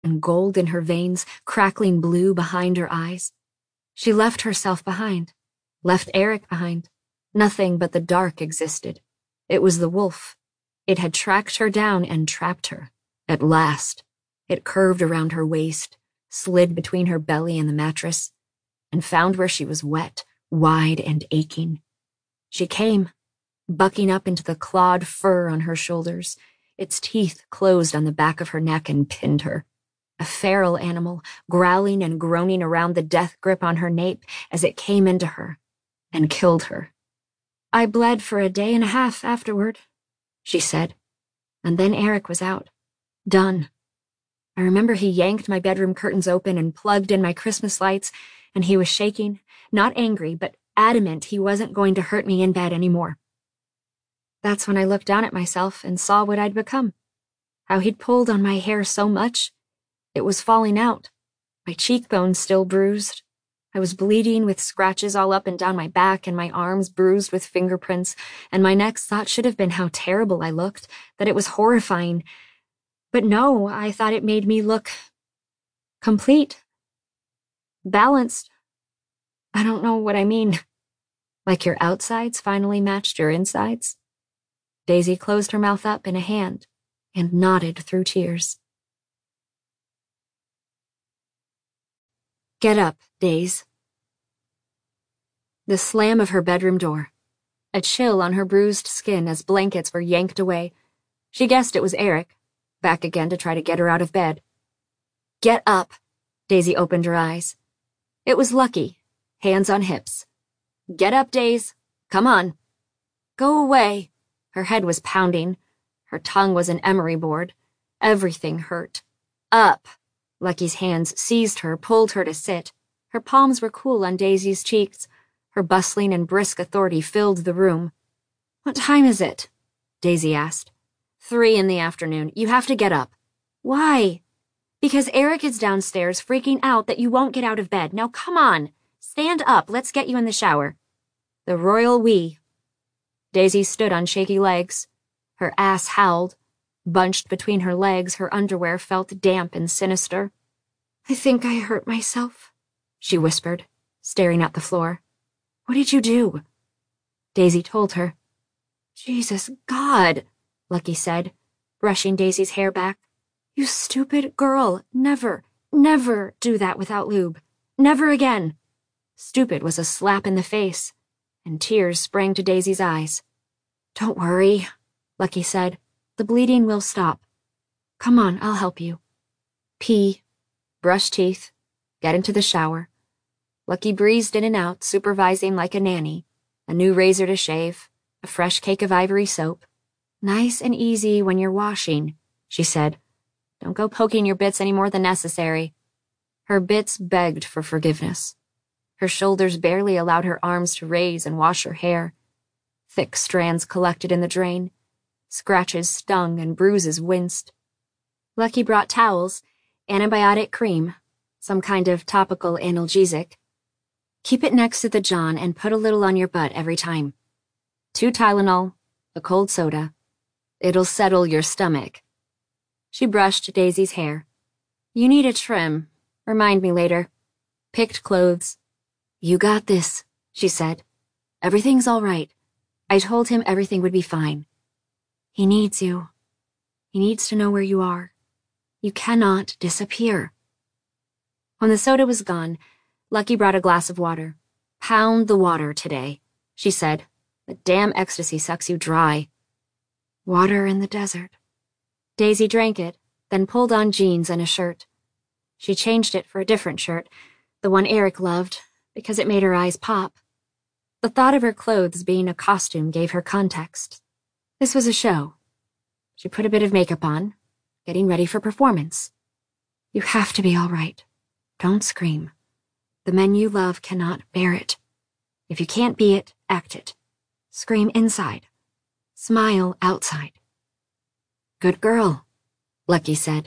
and gold in her veins, crackling blue behind her eyes. She left herself behind, left Eric behind. Nothing but the dark existed. It was the wolf. It had tracked her down and trapped her. At last, it curved around her waist, slid between her belly and the mattress, and found where she was wet, wide and aching. She came, bucking up into the clawed fur on her shoulders. Its teeth closed on the back of her neck and pinned her. A feral animal, growling and groaning around the death grip on her nape as it came into her and killed her. I bled for a day and a half afterward, she said, and then Eric was out. Done. I remember he yanked my bedroom curtains open and plugged in my Christmas lights, and he was shaking, not angry, but adamant he wasn't going to hurt me in bed anymore. That's when I looked down at myself and saw what I'd become. How he'd pulled on my hair so much, it was falling out. My cheekbones still bruised. I was bleeding with scratches all up and down my back and my arms bruised with fingerprints, and my next thought should have been how terrible I looked, that it was horrifying. But no, I thought it made me look complete. Balanced. I don't know what I mean. Like your outsides finally matched your insides? Daisy closed her mouth up in a hand and nodded through tears. Get up, Days. The slam of her bedroom door. A chill on her bruised skin as blankets were yanked away. She guessed it was Eric, back again to try to get her out of bed. Get up. Daisy opened her eyes. It was Lucky, hands on hips. Get up, Days. Come on. Go away. Her head was pounding. Her tongue was an emery board. Everything hurt. Up. Lucky's hands seized her, pulled her to sit. Her palms were cool on Daisy's cheeks. Her bustling and brisk authority filled the room. What time is it? Daisy asked. 3 in the afternoon. You have to get up. Why? Because Eric is downstairs freaking out that you won't get out of bed. Now come on. Stand up. Let's get you in the shower. The royal we. Daisy stood on shaky legs. Her ass howled. Bunched between her legs, her underwear felt damp and sinister. I think I hurt myself, she whispered, staring at the floor. What did you do? Daisy told her. Jesus God, Lucky said, brushing Daisy's hair back. You stupid girl. Never, never do that without lube. Never again. Stupid was a slap in the face, and tears sprang to Daisy's eyes. Don't worry, Lucky said. The bleeding will stop. Come on, I'll help you. Pee, brush teeth, get into the shower. Lucky breezed in and out, supervising like a nanny. A new razor to shave, a fresh cake of ivory soap. Nice and easy when you're washing, she said. Don't go poking your bits any more than necessary. Her bits begged for forgiveness. Her shoulders barely allowed her arms to raise and wash her hair. Thick strands collected in the drain. Scratches stung and bruises winced. Lucky brought towels, antibiotic cream, some kind of topical analgesic. Keep it next to the john and put a little on your butt every time. 2 Tylenol, a cold soda. It'll settle your stomach. She brushed Daisy's hair. You need a trim. Remind me later. Picked clothes. You got this, she said. Everything's all right. I told him everything would be fine. He needs you. He needs to know where you are. You cannot disappear. When the soda was gone, Lucky brought a glass of water. Pound the water today, she said. The damn ecstasy sucks you dry. Water in the desert. Daisy drank it, then pulled on jeans and a shirt. She changed it for a different shirt, the one Eric loved, because it made her eyes pop. The thought of her clothes being a costume gave her context. This was a show. She put a bit of makeup on, getting ready for performance. You have to be all right. Don't scream. The men you love cannot bear it. If you can't be it, act it. Scream inside. Smile outside. Good girl, Lucky said.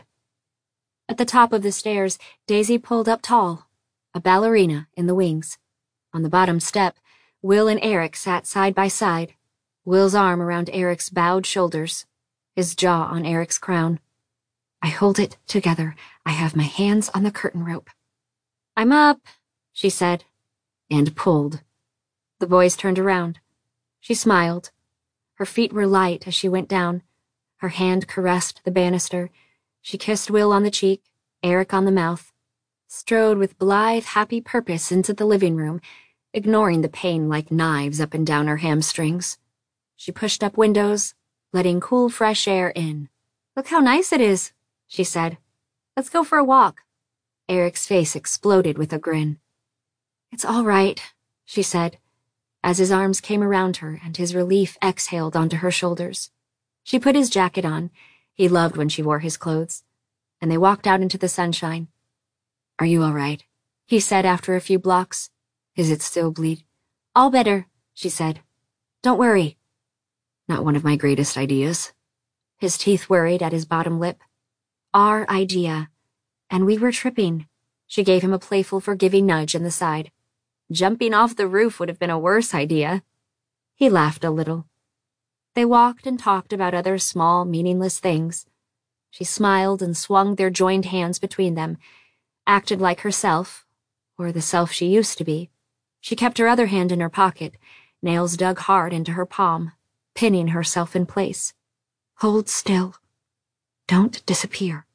At the top of the stairs, Daisy pulled up tall, a ballerina in the wings. On the bottom step, Will and Eric sat side by side, Will's arm around Eric's bowed shoulders, his jaw on Eric's crown. I hold it together. I have my hands on the curtain rope. I'm up, she said, and pulled. The boys turned around. She smiled. Her feet were light as she went down. Her hand caressed the banister. She kissed Will on the cheek, Eric on the mouth, strode with blithe, happy purpose into the living room, ignoring the pain like knives up and down her hamstrings. She pushed up windows, letting cool, fresh air in. Look how nice it is, she said. Let's go for a walk. Eric's face exploded with a grin. It's all right, she said, as his arms came around her and his relief exhaled onto her shoulders. She put his jacket on. He loved when she wore his clothes. And they walked out into the sunshine. Are you all right? He said after a few blocks. Is it still bleed? All better, she said. Don't worry. Not one of my greatest ideas. His teeth worried at his bottom lip. Our idea. And we were tripping. She gave him a playful, forgiving nudge in the side. Jumping off the roof would have been a worse idea. He laughed a little. They walked and talked about other small, meaningless things. She smiled and swung their joined hands between them, acted like herself, or the self she used to be. She kept her other hand in her pocket, nails dug hard into her palm, pinning herself in place. Hold still. Don't disappear.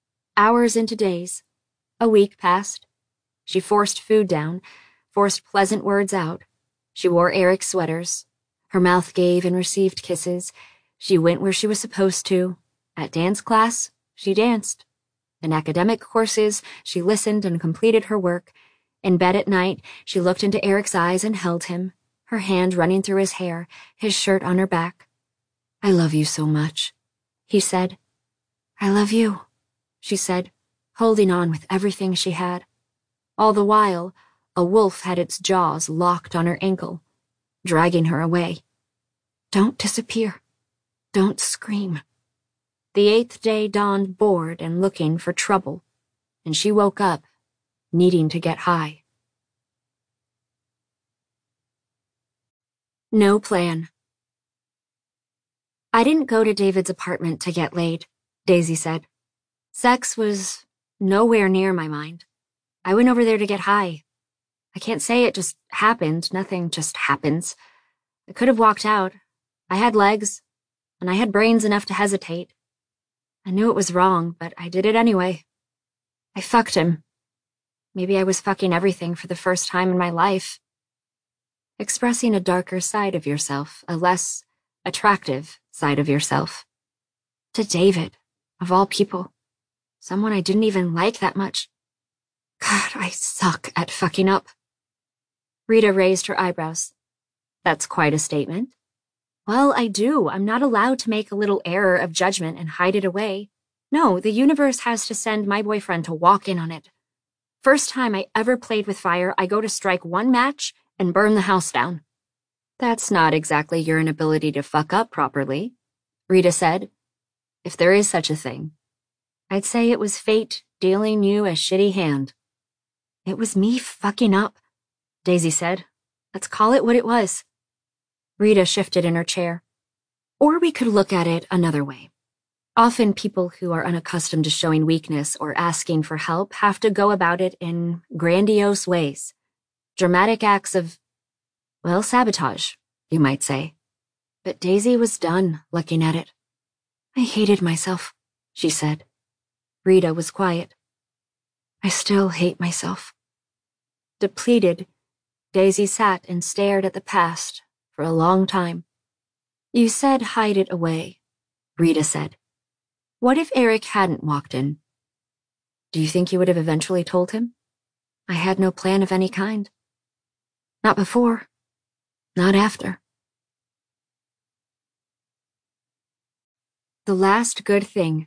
Hours into days. A week passed. She forced food down, forced pleasant words out. She wore Eric's sweaters. Her mouth gave and received kisses. She went where she was supposed to. At dance class, she danced. In academic courses, she listened and completed her work. In bed at night, she looked into Eric's eyes and held him, her hand running through his hair, his shirt on her back. I love you so much, he said. I love you, she said, holding on with everything she had. All the while, a wolf had its jaws locked on her ankle, dragging her away. Don't disappear. Don't scream. The 8th day dawned bored and looking for trouble, and she woke up, needing to get high. No plan. I didn't go to David's apartment to get laid, Daisy said. Sex was nowhere near my mind. I went over there to get high. I can't say it just happened. Nothing just happens. I could have walked out. I had legs, and I had brains enough to hesitate. I knew it was wrong, but I did it anyway. I fucked him. Maybe I was fucking everything for the first time in my life. Expressing a darker side of yourself, a less attractive side of yourself. To David, of all people. Someone I didn't even like that much. God, I suck at fucking up. Rita raised her eyebrows. That's quite a statement. Well, I do. I'm not allowed to make a little error of judgment and hide it away. No, the universe has to send my boyfriend to walk in on it. First time I ever played with fire, I go to strike one match and burn the house down. That's not exactly your inability to fuck up properly, Rita said. If there is such a thing. I'd say it was fate dealing you a shitty hand. It was me fucking up, Daisy said. Let's call it what it was. Rita shifted in her chair. Or we could look at it another way. Often people who are unaccustomed to showing weakness or asking for help have to go about it in grandiose ways. Dramatic acts of, well, sabotage, you might say. But Daisy was done looking at it. I hated myself, she said. Rita was quiet. I still hate myself. Depleted, Daisy sat and stared at the past for a long time. You said hide it away, Rita said. What if Eric hadn't walked in? Do you think you would have eventually told him? I had no plan of any kind. Not before. Not after. The last good thing.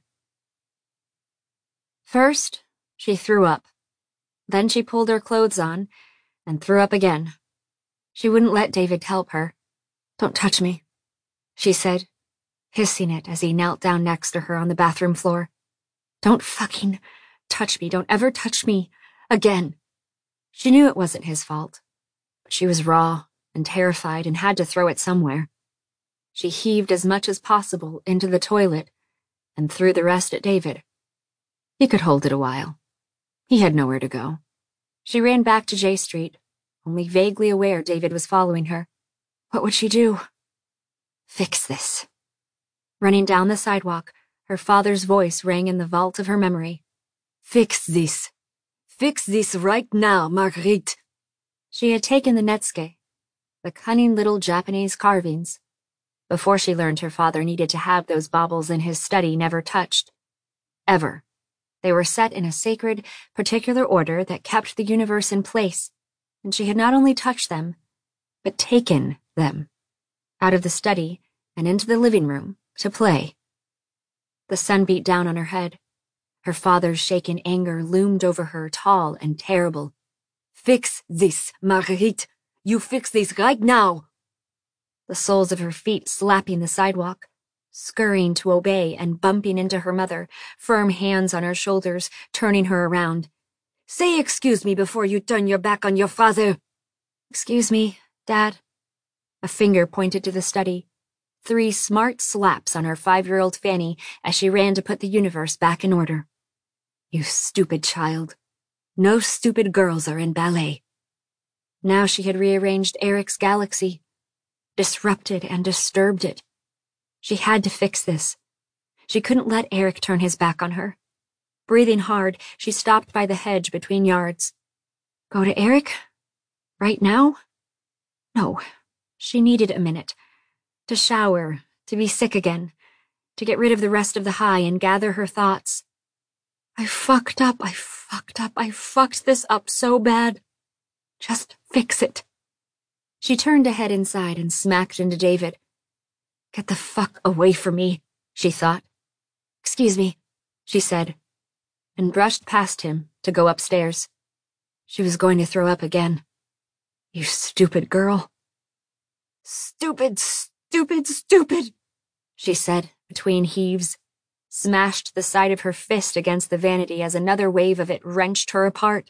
First, she threw up. Then she pulled her clothes on and threw up again. She wouldn't let David help her. Don't touch me, she said, hissing it as he knelt down next to her on the bathroom floor. Don't fucking touch me. Don't ever touch me again. She knew it wasn't his fault, but she was raw and terrified and had to throw it somewhere. She heaved as much as possible into the toilet and threw the rest at David. He could hold it a while. He had nowhere to go. She ran back to J Street, only vaguely aware David was following her. What would she do? Fix this. Running down the sidewalk, her father's voice rang in the vault of her memory. Fix this. Fix this right now, Marguerite. She had taken the netsuke, the cunning little Japanese carvings, before she learned her father needed to have those baubles in his study never touched. Ever. They were set in a sacred, particular order that kept the universe in place, and she had not only touched them, but taken them out of the study and into the living room to play. The sun beat down on her head. Her father's shaken anger loomed over her, tall and terrible. Fix this, Marguerite. You fix this right now. The soles of her feet slapping the sidewalk, scurrying to obey and bumping into her mother, firm hands on her shoulders, turning her around. Say excuse me before you turn your back on your father. Excuse me, Dad. A finger pointed to the study. 3 smart slaps on her 5-year-old Fanny as she ran to put the universe back in order. You stupid child. No stupid girls are in ballet. Now she had rearranged Eric's galaxy, disrupted and disturbed it. She had to fix this. She couldn't let Eric turn his back on her. Breathing hard, she stopped by the hedge between yards. Go to Eric? Right now? No, she needed a minute. To shower, to be sick again, to get rid of the rest of the high and gather her thoughts. I fucked this up so bad. Just fix it. She turned to head inside and smacked into David. Get the fuck away from me, she thought. Excuse me, she said, and brushed past him to go upstairs. She was going to throw up again. You stupid girl. Stupid, she said between heaves, smashed the side of her fist against the vanity as another wave of it wrenched her apart.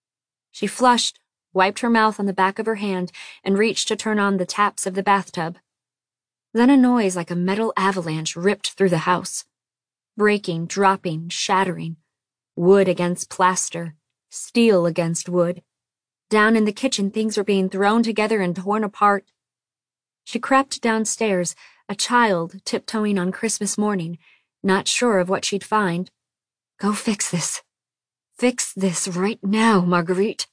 She flushed, wiped her mouth on the back of her hand, and reached to turn on the taps of the bathtub. Then a noise like a metal avalanche ripped through the house. Breaking, dropping, shattering. Wood against plaster, steel against wood. Down in the kitchen, things were being thrown together and torn apart. She crept downstairs, a child tiptoeing on Christmas morning, not sure of what she'd find. Go fix this. Fix this right now, Marguerite.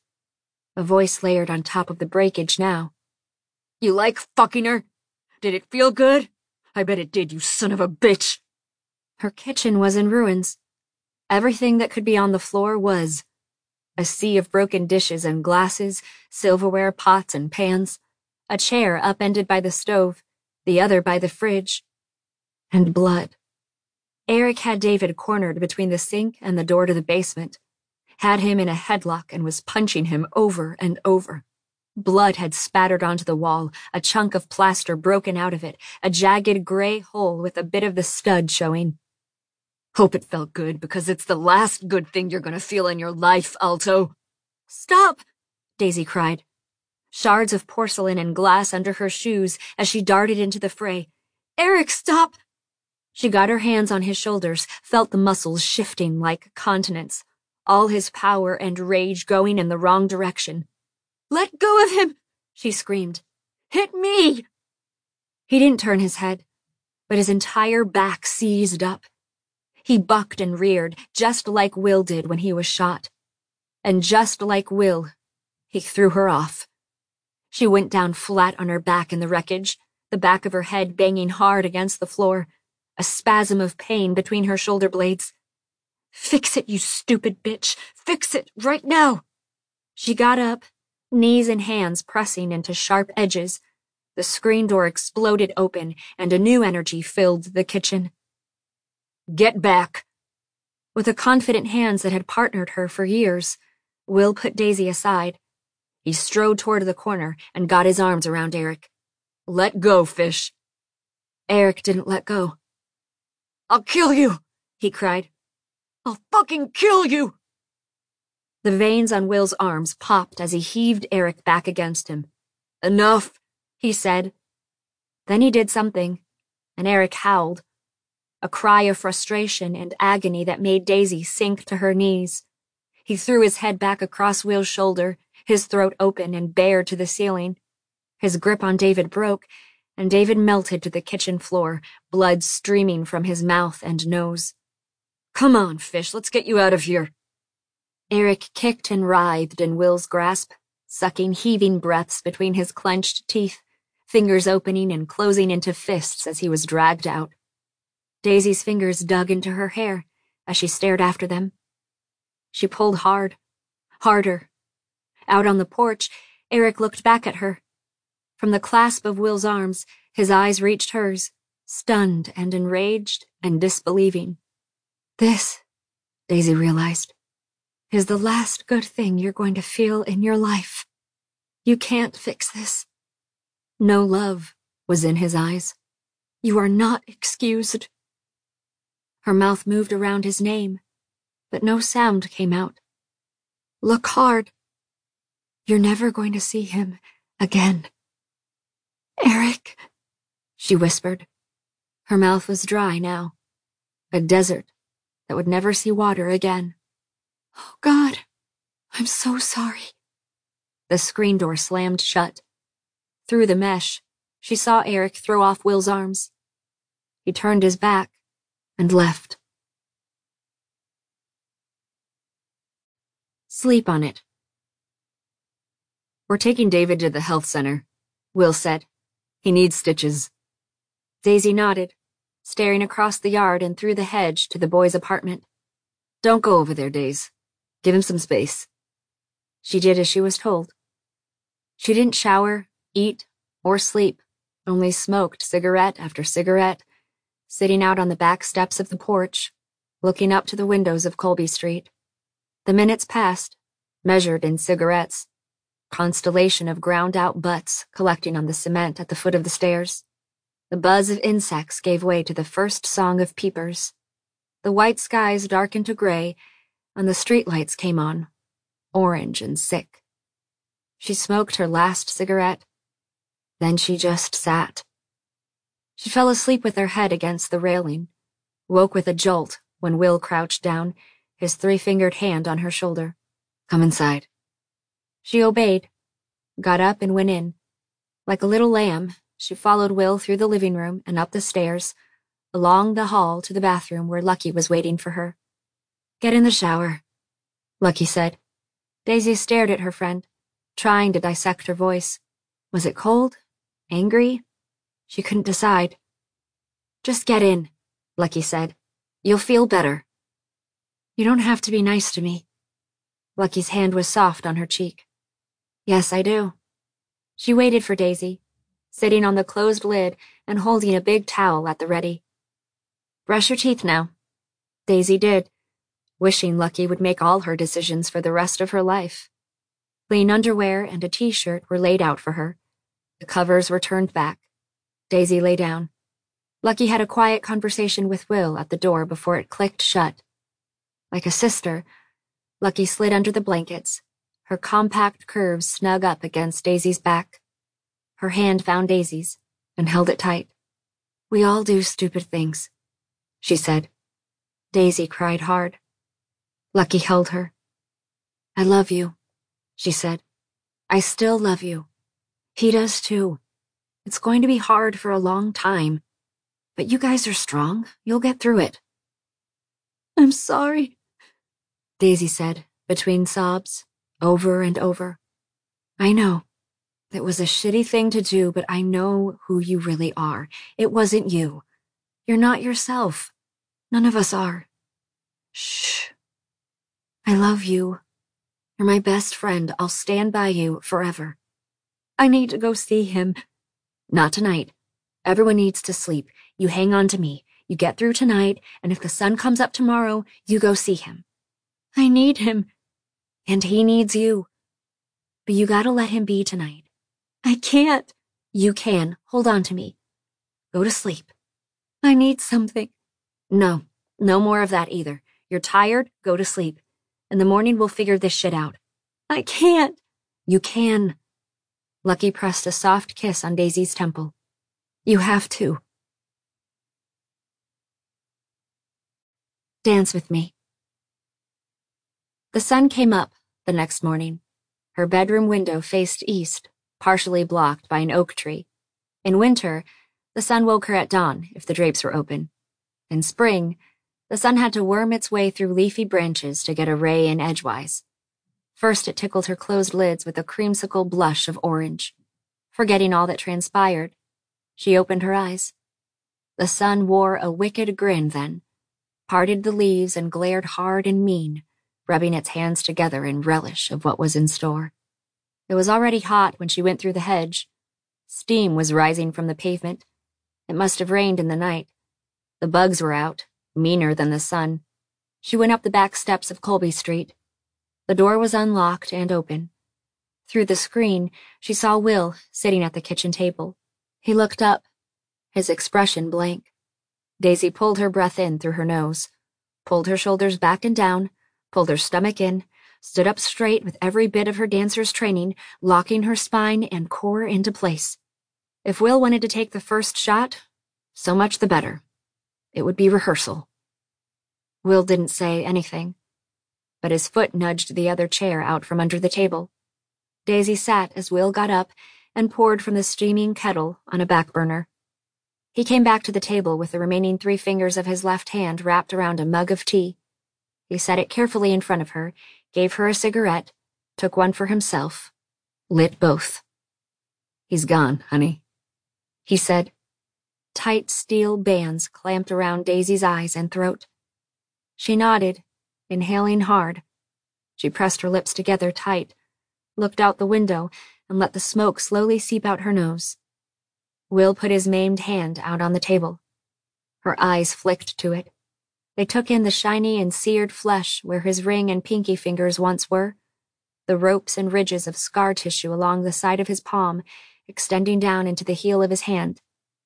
A voice layered on top of the breakage now. You like fucking her? Did it feel good? I bet it did, you son of a bitch. Her kitchen was in ruins. Everything that could be on the floor was. A sea of broken dishes and glasses, silverware, pots and pans. A chair upended by the stove, the other by the fridge. And blood. Eric had David cornered between the sink and the door to the basement, had him in a headlock and was punching him over and over. Blood had spattered onto the wall, a chunk of plaster broken out of it, a jagged gray hole with a bit of the stud showing. Hope it felt good, because it's the last good thing you're gonna feel in your life, Alto. Stop! Daisy cried. Shards of porcelain and glass under her shoes as she darted into the fray. Eric, stop! She got her hands on his shoulders, felt the muscles shifting like continents, all his power and rage going in the wrong direction. Let go of him, she screamed. Hit me! He didn't turn his head, but his entire back seized up. He bucked and reared, just like Will did when he was shot. And just like Will, he threw her off. She went down flat on her back in the wreckage, the back of her head banging hard against the floor, a spasm of pain between her shoulder blades. Fix it, you stupid bitch! Fix it, right now! She got up, knees and hands pressing into sharp edges. The screen door exploded open, and a new energy filled the kitchen. Get back! With the confident hands that had partnered her for years, Will put Daisy aside. He strode toward the corner and got his arms around Eric. Let go, Fish. Eric didn't let go. I'll kill you, he cried. I'll fucking kill you! The veins on Will's arms popped as he heaved Eric back against him. Enough, he said. Then he did something, and Eric howled. a cry of frustration and agony that made Daisy sink to her knees. He threw his head back across Will's shoulder, his throat open and bare to the ceiling. His grip on David broke, and David melted to the kitchen floor, blood streaming from his mouth and nose. "Come on, Fish, let's get you out of here." Eric kicked and writhed in Will's grasp, sucking heaving breaths between his clenched teeth, fingers opening and closing into fists as he was dragged out. Daisy's fingers dug into her hair as she stared after them. She pulled hard, harder. Out on the porch, Eric looked back at her. From the clasp of Will's arms, his eyes reached hers, stunned and enraged and disbelieving. This, Daisy realized, is the last good thing you're going to feel in your life. You can't fix this. No love was in his eyes. You are not excused. Her mouth moved around his name, but no sound came out. Look hard. You're never going to see him again. Eric, she whispered. Her mouth was dry now, a desert that would never see water again. Oh, God, I'm so sorry. The screen door slammed shut. Through the mesh, she saw Eric throw off Will's arms. He turned his back and left. Sleep on it. "We're taking David to the health center," Will said. "He needs stitches." Daisy nodded, staring across the yard and through the hedge to the boy's apartment. "Don't go over there, Daisy. Give him some space." She did as she was told. She didn't shower, eat, or sleep, only smoked cigarette after cigarette, sitting out on the back steps of the porch, looking up to the windows of Colby Street. The minutes passed, measured in cigarettes, constellation of ground-out butts collecting on the cement at the foot of the stairs. The buzz of insects gave way to the first song of peepers. The white skies darkened to gray, and the streetlights came on, orange and sick. She smoked her last cigarette. Then she just sat. She fell asleep with her head against the railing, woke with a jolt when Will crouched down, his three-fingered hand on her shoulder. "Come inside." She obeyed, got up and went in. Like a little lamb, she followed Will through the living room and up the stairs, along the hall to the bathroom where Lucky was waiting for her. "Get in the shower," Lucky said. Daisy stared at her friend, trying to dissect her voice. Was it cold? Angry? She couldn't decide. "Just get in," Lucky said. "You'll feel better." "You don't have to be nice to me." Lucky's hand was soft on her cheek. "Yes, I do." She waited for Daisy, sitting on the closed lid and holding a big towel at the ready. "Brush your teeth now." Daisy did, wishing Lucky would make all her decisions for the rest of her life. Clean underwear and a t-shirt were laid out for her. The covers were turned back. Daisy lay down. Lucky had a quiet conversation with Will at the door before it clicked shut. Like a sister, Lucky slid under the blankets, her compact curves snug up against Daisy's back. Her hand found Daisy's and held it tight. "We all do stupid things," she said. Daisy cried hard. Lucky held her. "I love you," she said. "I still love you. He does too. It's going to be hard for a long time, but you guys are strong. You'll get through it." "I'm sorry," Daisy said, between sobs, over and over. "I know. It was a shitty thing to do, but I know who you really are. It wasn't you. You're not yourself. None of us are. Shh. I love you. You're my best friend. I'll stand by you forever. I need to go see him." "Not tonight. Everyone needs to sleep. You hang on to me. You get through tonight, and if the sun comes up tomorrow, you go see him." "I need him." "And he needs you. But you gotta let him be tonight." "I can't." "You can. Hold on to me. Go to sleep." "I need something." "No. No more of that either. You're tired, go to sleep. In the morning we'll figure this shit out." "I can't." "You can." Lucky pressed a soft kiss on Daisy's temple. "You have to." Dance with me. The sun came up the next morning. Her bedroom window faced east, partially blocked by an oak tree. In winter, the sun woke her at dawn if the drapes were open. In spring, the sun had to worm its way through leafy branches to get a ray in edgewise. First, it tickled her closed lids with a creamsicle blush of orange. Forgetting all that transpired, she opened her eyes. The sun wore a wicked grin then, parted the leaves and glared hard and mean, rubbing its hands together in relish of what was in store. It was already hot when she went through the hedge. Steam was rising from the pavement. It must have rained in the night. The bugs were out, meaner than the sun. She went up the back steps of Colby Street. The door was unlocked and open. Through the screen, she saw Will sitting at the kitchen table. He looked up, his expression blank. Daisy pulled her breath in through her nose, pulled her shoulders back and down, pulled her stomach in, stood up straight with every bit of her dancer's training, locking her spine and core into place. If Will wanted to take the first shot, so much the better. It would be rehearsal. Will didn't say anything, but his foot nudged the other chair out from under the table. Daisy sat as Will got up and poured from the steaming kettle on a back burner. He came back to the table with the remaining 3 fingers of his left hand wrapped around a mug of tea. He set it carefully in front of her, gave her a cigarette, took one for himself, lit both. "He's gone, honey," he said. Tight steel bands clamped around Daisy's eyes and throat. She nodded, inhaling hard. She pressed her lips together tight, looked out the window, and let the smoke slowly seep out her nose. Will put his maimed hand out on the table. Her eyes flicked to it. They took in the shiny and seared flesh where his ring and pinky fingers once were, the ropes and ridges of scar tissue along the side of his palm, extending down into the heel of his hand.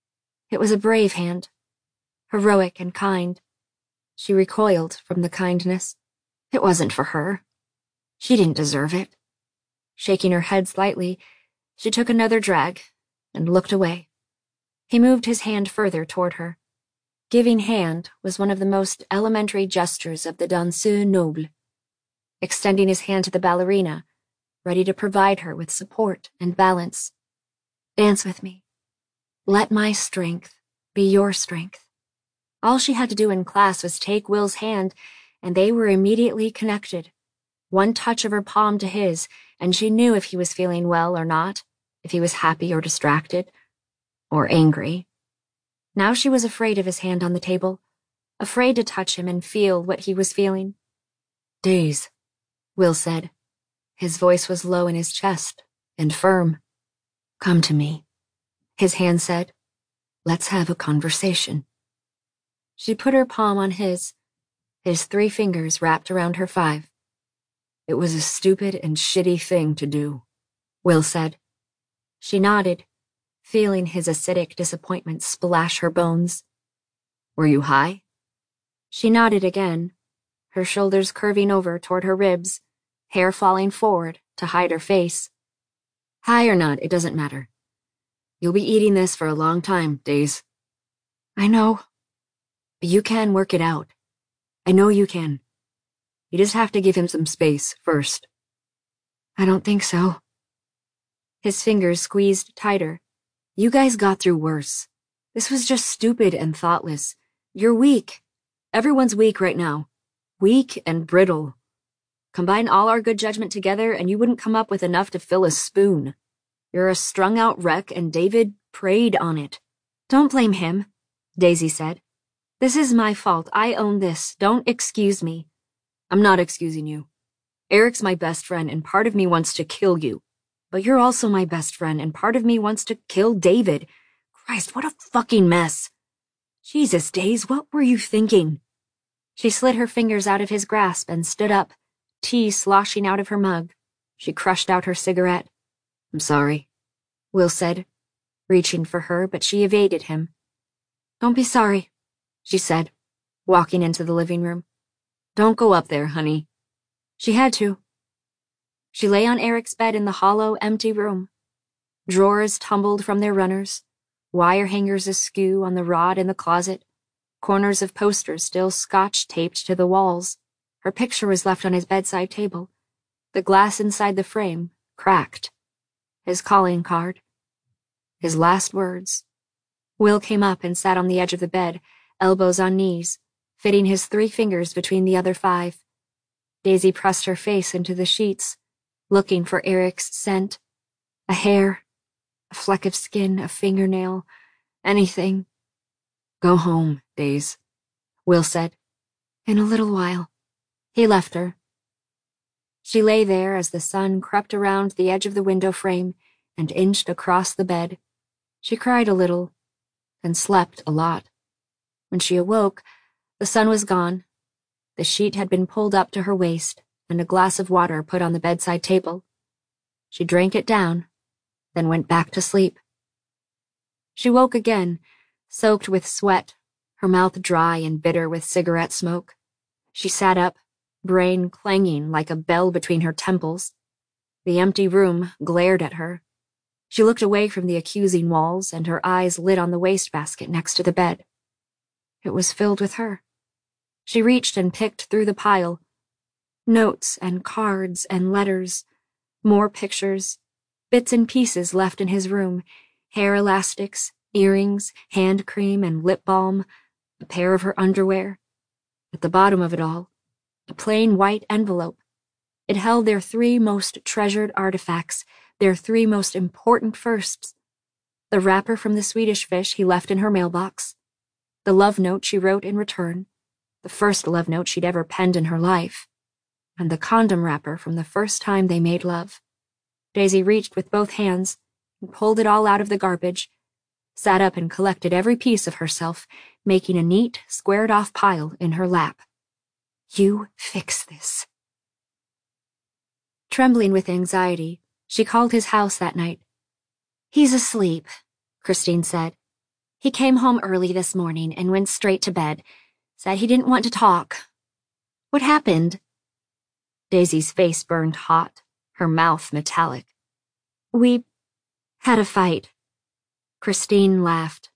It was a brave hand, heroic and kind. She recoiled from the kindness. It wasn't for her. She didn't deserve it. Shaking her head slightly, she took another drag and looked away. He moved his hand further toward her. Giving hand was one of the most elementary gestures of the danseur noble. Extending his hand to the ballerina, ready to provide her with support and balance. Dance with me. Let my strength be your strength. All she had to do in class was take Will's hand, and they were immediately connected. One touch of her palm to his, and she knew if he was feeling well or not, if he was happy or distracted, or angry. Now she was afraid of his hand on the table, afraid to touch him and feel what he was feeling. "Days," Will said. His voice was low in his chest and firm. "Come to me," his hand said. "Let's have a conversation." She put her palm on his 3 fingers wrapped around her 5. "It was a stupid and shitty thing to do," Will said. She nodded, feeling his acidic disappointment splash her bones. "Were you high?" She nodded again, her shoulders curving over toward her ribs, hair falling forward to hide her face. "High or not, it doesn't matter. You'll be eating this for a long time, Days." "I know. But you can work it out. I know you can. You just have to give him some space first." "I don't think so." His fingers squeezed tighter. "You guys got through worse. This was just stupid and thoughtless. You're weak. Everyone's weak right now. Weak and brittle. Combine all our good judgment together and you wouldn't come up with enough to fill a spoon. You're a strung-out wreck and David preyed on it." "Don't blame him," Daisy said. "This is my fault. I own this. Don't excuse me." "I'm not excusing you. Eric's my best friend and part of me wants to kill you. But you're also my best friend, and part of me wants to kill David. Christ, what a fucking mess. Jesus, Days, what were you thinking?" She slid her fingers out of his grasp and stood up, tea sloshing out of her mug. She crushed out her cigarette. "I'm sorry," Will said, reaching for her, but she evaded him. "Don't be sorry," she said, walking into the living room. "Don't go up there, honey." She had to. She lay on Eric's bed in the hollow, empty room. Drawers tumbled from their runners, wire hangers askew on the rod in the closet, corners of posters still scotch-taped to the walls. Her picture was left on his bedside table. The glass inside the frame cracked. His calling card. His last words. Will came up and sat on the edge of the bed, elbows on knees, fitting his 3 fingers between the other 5. Daisy pressed her face into the sheets, looking for Eric's scent. A hair, a fleck of skin, a fingernail, anything. Go home, Daisy, Will said. In a little while. He left her. She lay there as the sun crept around the edge of the window frame and inched across the bed. She cried a little, and slept a lot. When she awoke, the sun was gone. The sheet had been pulled up to her waist, and a glass of water put on the bedside table. She drank it down, then went back to sleep. She woke again, soaked with sweat, her mouth dry and bitter with cigarette smoke. She sat up, brain clanging like a bell between her temples. The empty room glared at her. She looked away from the accusing walls, and her eyes lit on the wastebasket next to the bed. It was filled with her. She reached and picked through the pile. Notes and cards and letters, more pictures, bits and pieces left in his room, hair elastics, earrings, hand cream and lip balm, a pair of her underwear. At the bottom of it all, a plain white envelope. It held their 3 most treasured artifacts, their 3 most important firsts. The wrapper from the Swedish fish he left in her mailbox, the love note she wrote in return, the first love note she'd ever penned in her life, and the condom wrapper from the first time they made love. Daisy reached with both hands and pulled it all out of the garbage, sat up and collected every piece of herself, making a neat, squared-off pile in her lap. You fix this. Trembling with anxiety, she called his house that night. He's asleep, Christine said. He came home early this morning and went straight to bed. Said he didn't want to talk. What happened? Daisy's face burned hot, her mouth metallic. We had a fight. Christine laughed.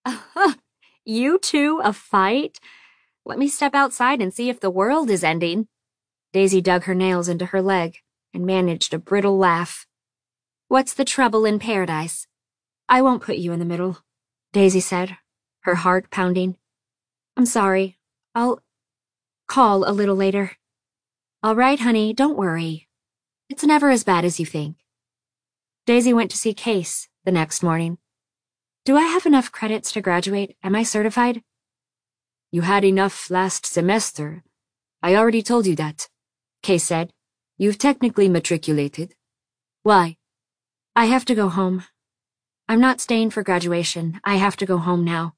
You two a fight? Let me step outside and see if the world is ending. Daisy dug her nails into her leg and managed a brittle laugh. What's the trouble in paradise? I won't put you in the middle, Daisy said, her heart pounding. I'm sorry. I'll call a little later. All right, honey, don't worry. It's never as bad as you think. Daisy went to see Case the next morning. Do I have enough credits to graduate? Am I certified? You had enough last semester. I already told you that, Case said. You've technically matriculated. Why? I have to go home. I'm not staying for graduation. I have to go home now.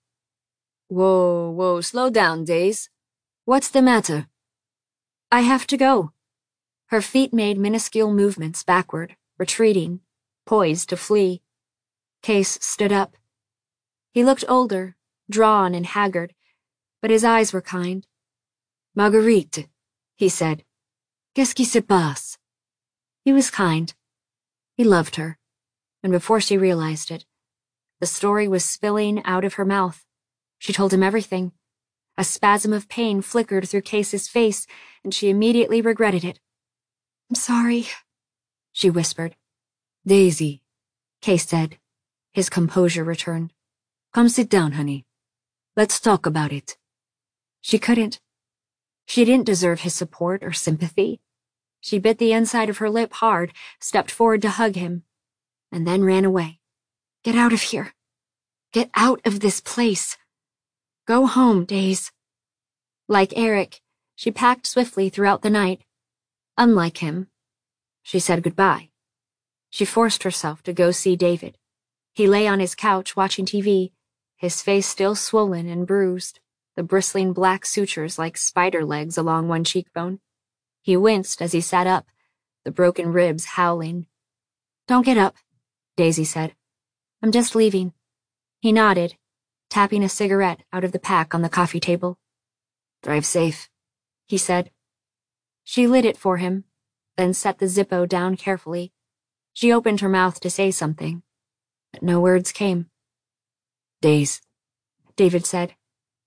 Whoa, slow down, Daisy. What's the matter? I have to go. Her feet made minuscule movements backward, retreating, poised to flee. Case stood up. He looked older, drawn and haggard, but his eyes were kind. Marguerite, he said. Qu'est-ce qui se passe? He was kind. He loved her, and before she realized it, the story was spilling out of her mouth. She told him everything. A spasm of pain flickered through Case's face, and she immediately regretted it. I'm sorry, she whispered. Daisy, Case said. His composure returned. Come sit down, honey. Let's talk about it. She couldn't. She didn't deserve his support or sympathy. She bit the inside of her lip hard, stepped forward to hug him, and then ran away. Get out of here. Get out of this place. Go home, Daisy. Like Eric, she packed swiftly throughout the night. Unlike him, she said goodbye. She forced herself to go see David. He lay on his couch watching TV, his face still swollen and bruised, the bristling black sutures like spider legs along one cheekbone. He winced as he sat up, the broken ribs howling. Don't get up, Daisy said. I'm just leaving. He nodded, tapping a cigarette out of the pack on the coffee table. Drive safe, he said. She lit it for him, then set the Zippo down carefully. She opened her mouth to say something, but no words came. Daisy, David said.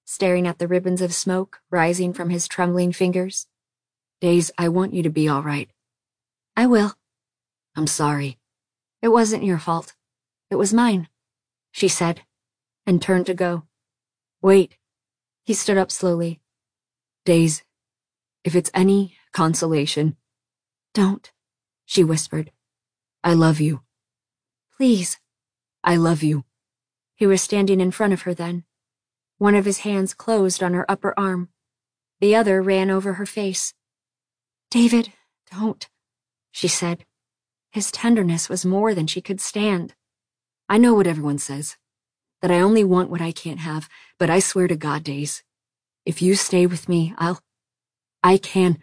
staring at the ribbons of smoke rising from his trembling fingers. Days, I want you to be all right. I will. I'm sorry. It wasn't your fault. It was mine, she said, and turned to go. Wait. He stood up slowly. Days, if it's any consolation. Don't, she whispered. I love you. Please. I love you. He was standing in front of her then. One of his hands closed on her upper arm. The other ran over her face. David, don't, she said. His tenderness was more than she could stand. I know what everyone says, that I only want what I can't have, but I swear to God, Days, if you stay with me, I can't.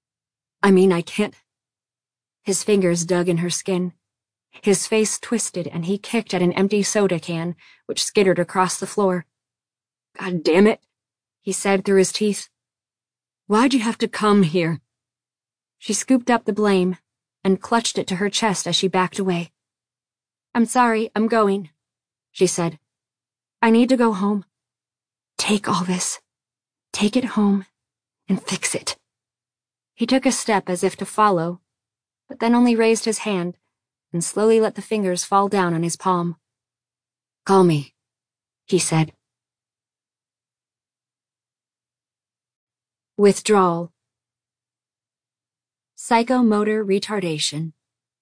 His fingers dug in her skin. His face twisted and he kicked at an empty soda can, which skittered across the floor. God damn it, he said through his teeth. Why'd you have to come here? She scooped up the blame and clutched it to her chest as she backed away. I'm sorry, I'm going, she said. I need to go home. Take all this. Take it home and fix it. He took a step as if to follow, but then only raised his hand and slowly let the fingers fall down on his palm. Call me, he said. Withdrawal. Psychomotor retardation.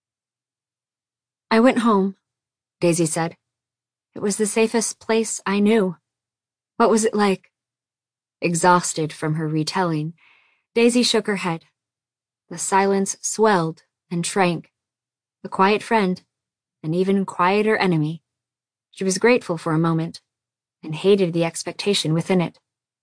I went home, Daisy said. It was the safest place I knew. What was it like? Exhausted from her retelling, Daisy shook her head. The silence swelled and shrank. A quiet friend, an even quieter enemy. She was grateful for a moment, and hated the expectation within it.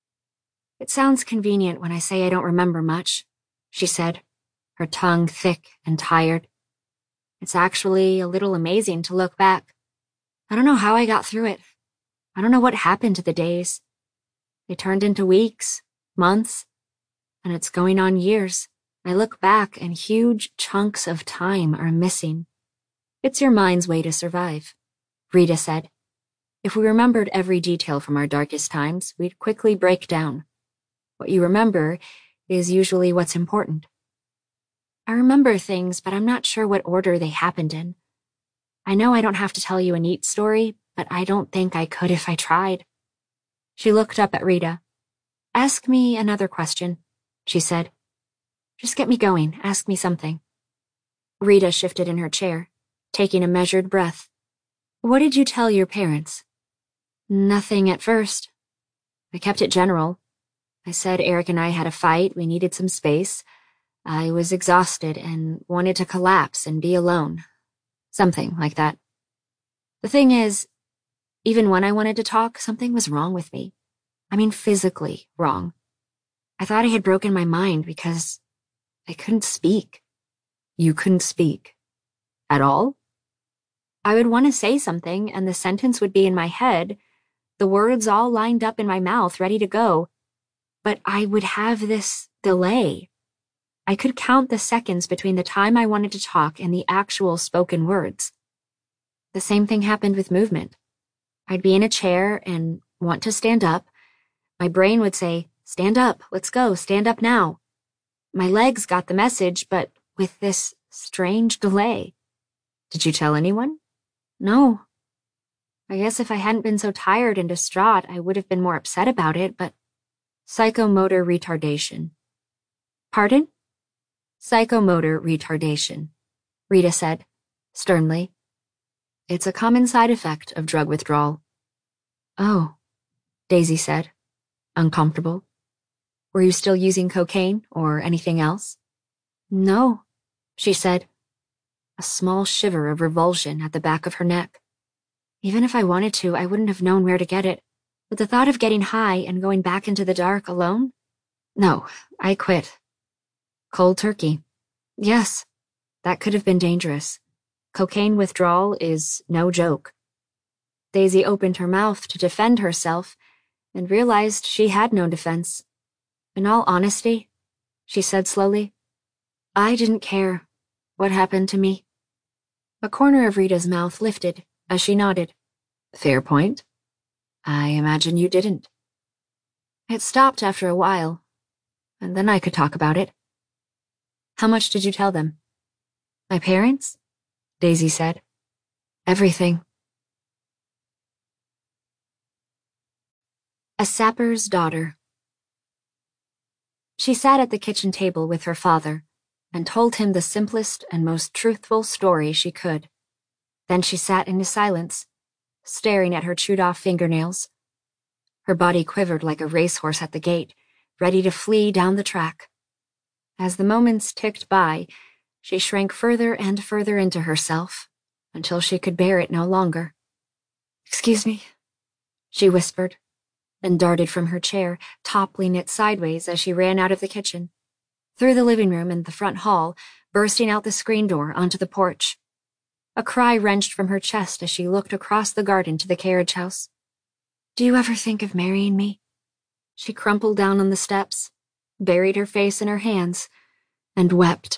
It sounds convenient when I say I don't remember much, she said, her tongue thick and tired. It's actually a little amazing to look back. I don't know how I got through it. I don't know what happened to the days. They turned into weeks, months, and it's going on years. I look back and huge chunks of time are missing. It's your mind's way to survive, Rita said. If we remembered every detail from our darkest times, we'd quickly break down. What you remember is usually what's important. I remember things, but I'm not sure what order they happened in. I know I don't have to tell you a neat story, but I don't think I could if I tried. She looked up at Rita. Ask me another question, she said. Just get me going. Ask me something. Rita shifted in her chair, taking a measured breath. What did you tell your parents? Nothing at first. I kept it general. I said Eric and I had a fight, we needed some space. I was exhausted and wanted to collapse and be alone. Something like that. The thing is, even when I wanted to talk, something was wrong with me. I mean, physically wrong. I thought I had broken my mind because I couldn't speak. You couldn't speak? At all? I would want to say something, and the sentence would be in my head, the words all lined up in my mouth, ready to go. But I would have this delay. I could count the seconds between the time I wanted to talk and the actual spoken words. The same thing happened with movement. I'd be in a chair and want to stand up. My brain would say, stand up, let's go, stand up now. My legs got the message, but with this strange delay. Did you tell anyone? No. I guess if I hadn't been so tired and distraught, I would have been more upset about it, but... Psychomotor retardation. Pardon? Psychomotor retardation, Rita said, sternly. It's a common side effect of drug withdrawal. Oh, Daisy said, uncomfortable. Were you still using cocaine or anything else? No, she said, a small shiver of revulsion at the back of her neck. Even if I wanted to, I wouldn't have known where to get it. But the thought of getting high and going back into the dark alone? No, I quit. Cold turkey. Yes, that could have been dangerous. Cocaine withdrawal is no joke. Daisy opened her mouth to defend herself and realized she had no defense. In all honesty, she said slowly, I didn't care what happened to me. A corner of Rita's mouth lifted as she nodded. Fair point. I imagine you didn't. It stopped after a while, and then I could talk about it. How much did you tell them? My parents? Daisy said. Everything. A Sapper's Daughter. She sat at the kitchen table with her father and told him the simplest and most truthful story she could. Then she sat in silence, staring at her chewed-off fingernails. Her body quivered like a racehorse at the gate, ready to flee down the track. As the moments ticked by, she shrank further and further into herself until she could bear it no longer. "Excuse me," she whispered, and darted from her chair, toppling it sideways as she ran out of the kitchen, through the living room and the front hall, bursting out the screen door onto the porch. A cry wrenched from her chest as she looked across the garden to the carriage house. "Do you ever think of marrying me?" She crumpled down on the steps, buried her face in her hands, and wept.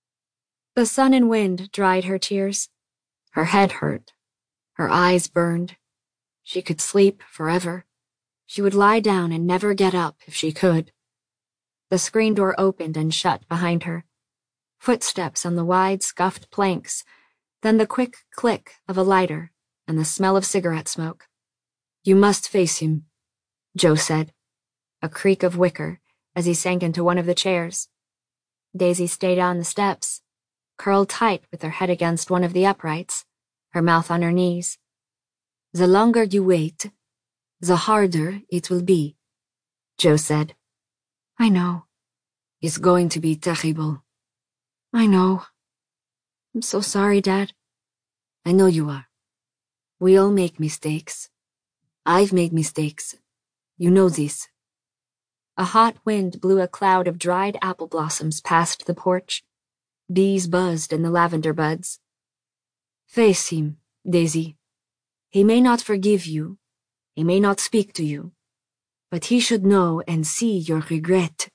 The sun and wind dried her tears. Her head hurt. Her eyes burned. She could sleep forever. She would lie down and never get up if she could. The screen door opened and shut behind her. Footsteps on the wide, scuffed planks, then the quick click of a lighter and the smell of cigarette smoke. "You must face him," Joe said, a creak of wicker as he sank into one of the chairs. Daisy stayed on the steps, curled tight with her head against one of the uprights, her mouth on her knees. "The longer you wait, the harder it will be," Joe said. "I know." "It's going to be terrible." "I know. I'm so sorry, Dad." "I know you are. We all make mistakes. I've made mistakes. You know this." A hot wind blew a cloud of dried apple blossoms past the porch. Bees buzzed in the lavender buds. "Face him, Daisy. He may not forgive you. He may not speak to you. But he should know and see your regret."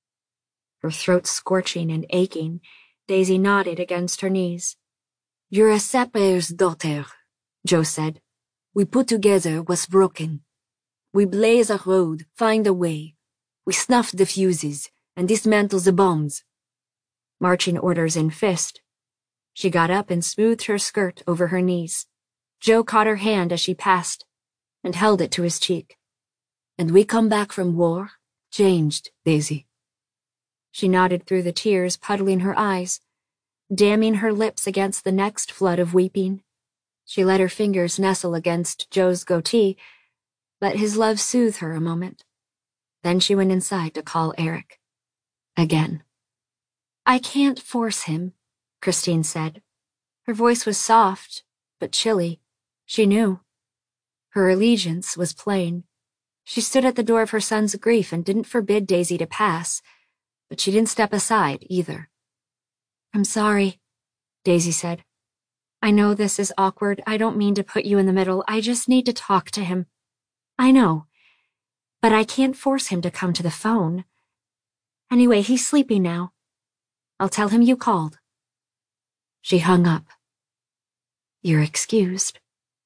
Her throat scorching and aching, Daisy nodded against her knees. "You're a sapper's daughter," Joe said. "We put together what's broken. We blaze a road, find a way. We snuff the fuses and dismantle the bombs." Marching orders in fist, she got up and smoothed her skirt over her knees. Joe caught her hand as she passed and held it to his cheek. "And we come back from war, changed, Daisy." She nodded through the tears puddling her eyes, damming her lips against the next flood of weeping. She let her fingers nestle against Joe's goatee, let his love soothe her a moment. Then she went inside to call Eric. Again. "I can't force him," Christine said. Her voice was soft, but chilly. She knew. Her allegiance was plain. She stood at the door of her son's grief and didn't forbid Daisy to pass, but she didn't step aside either. "I'm sorry," Daisy said. "I know this is awkward. I don't mean to put you in the middle. I just need to talk to him. I know. But I can't force him to come to the phone. Anyway, he's sleeping now. I'll tell him you called." She hung up. "You're excused."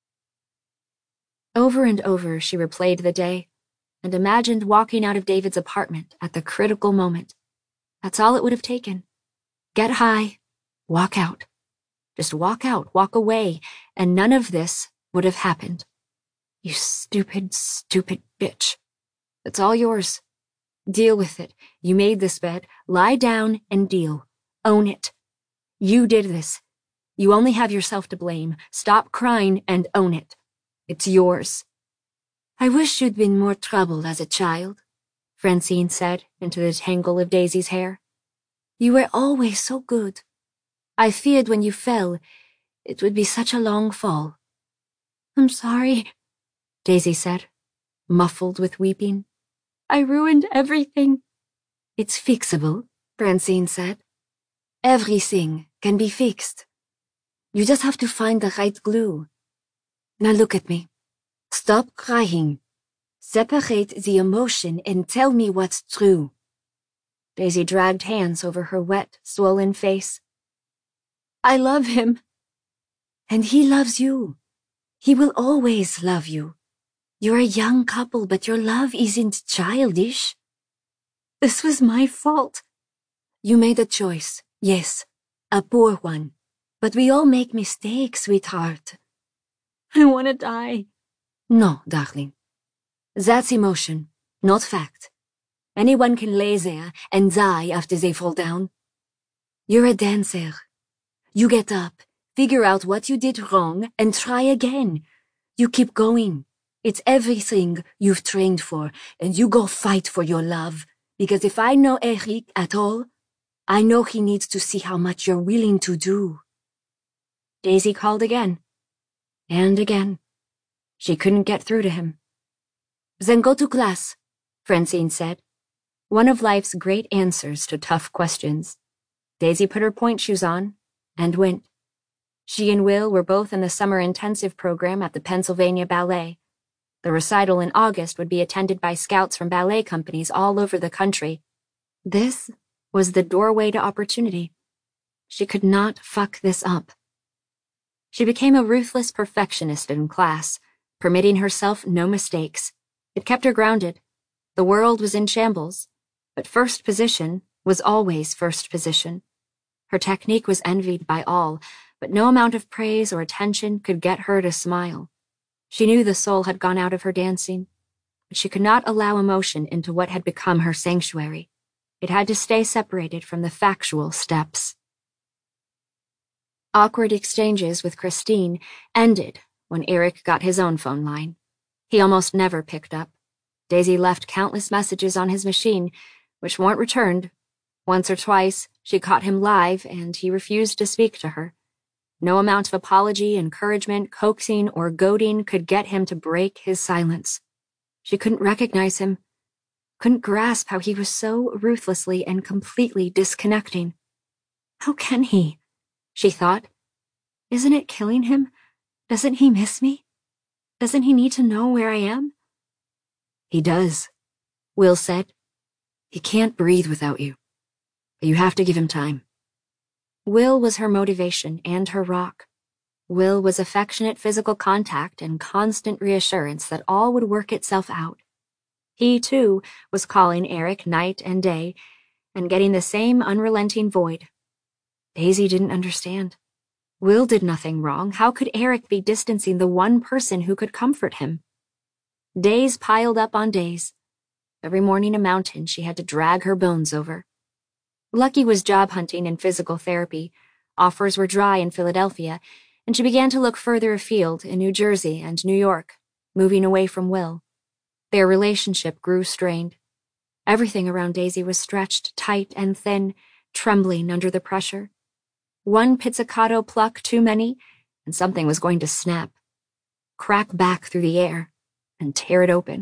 Over and over she replayed the day and imagined walking out of David's apartment at the critical moment. That's all it would have taken. Get high, walk out. Just walk out, walk away, and none of this would have happened. "You stupid, stupid bitch. It's all yours. Deal with it. You made this bed. Lie down and deal. Own it. You did this. You only have yourself to blame. Stop crying and own it. It's yours." "I wish you'd been more trouble as a child," Francine said into the tangle of Daisy's hair. "You were always so good. I feared when you fell, it would be such a long fall." "I'm sorry," Daisy said, muffled with weeping. "I ruined everything." "It's fixable," Francine said. "Everything can be fixed. You just have to find the right glue. Now look at me. Stop crying. Separate the emotion and tell me what's true." Daisy dragged hands over her wet, swollen face. "I love him." "And he loves you. He will always love you. You're a young couple, but your love isn't childish. This was my fault. You made a choice, yes, a poor one. But we all make mistakes, sweetheart. I want to die. No, darling. That's emotion, not fact. Anyone can lay there and die after they fall down. You're a dancer. You get up, figure out what you did wrong, and try again. You keep going. It's everything you've trained for, and you go fight for your love. Because if I know Eric at all, I know he needs to see how much you're willing to do. Daisy called again. And again. She couldn't get through to him. Then go to class, Francine said. One of life's great answers to tough questions. Daisy put her point shoes on and went. She and Will were both in the summer intensive program at the Pennsylvania Ballet. The recital in August would be attended by scouts from ballet companies all over the country. This was the doorway to opportunity. She could not fuck this up. She became a ruthless perfectionist in class, permitting herself no mistakes. It kept her grounded. The world was in shambles, but first position was always first position. Her technique was envied by all, but no amount of praise or attention could get her to smile. She knew the soul had gone out of her dancing, but she could not allow emotion into what had become her sanctuary. It had to stay separated from the factual steps. Awkward exchanges with Christine ended when Eric got his own phone line. He almost never picked up. Daisy left countless messages on his machine, which weren't returned. Once or twice, she caught him live, and he refused to speak to her. No amount of apology, encouragement, coaxing, or goading could get him to break his silence. She couldn't recognize him, couldn't grasp how he was so ruthlessly and completely disconnecting. How can he? She thought. Isn't it killing him? Doesn't he miss me? Doesn't he need to know where I am? He does, Will said. He can't breathe without you. But you have to give him time. Will was her motivation and her rock. Will was affectionate physical contact and constant reassurance that all would work itself out. He, too, was calling Eric night and day and getting the same unrelenting void. Daisy didn't understand. Will did nothing wrong. How could Eric be distancing the one person who could comfort him? Days piled up on days. Every morning a mountain she had to drag her bones over. Lucky was job hunting and physical therapy. Offers were dry in Philadelphia, and she began to look further afield in New Jersey and New York, moving away from Will. Their relationship grew strained. Everything around Daisy was stretched tight and thin, trembling under the pressure. One pizzicato pluck too many, and something was going to snap, crack back through the air, and tear it open.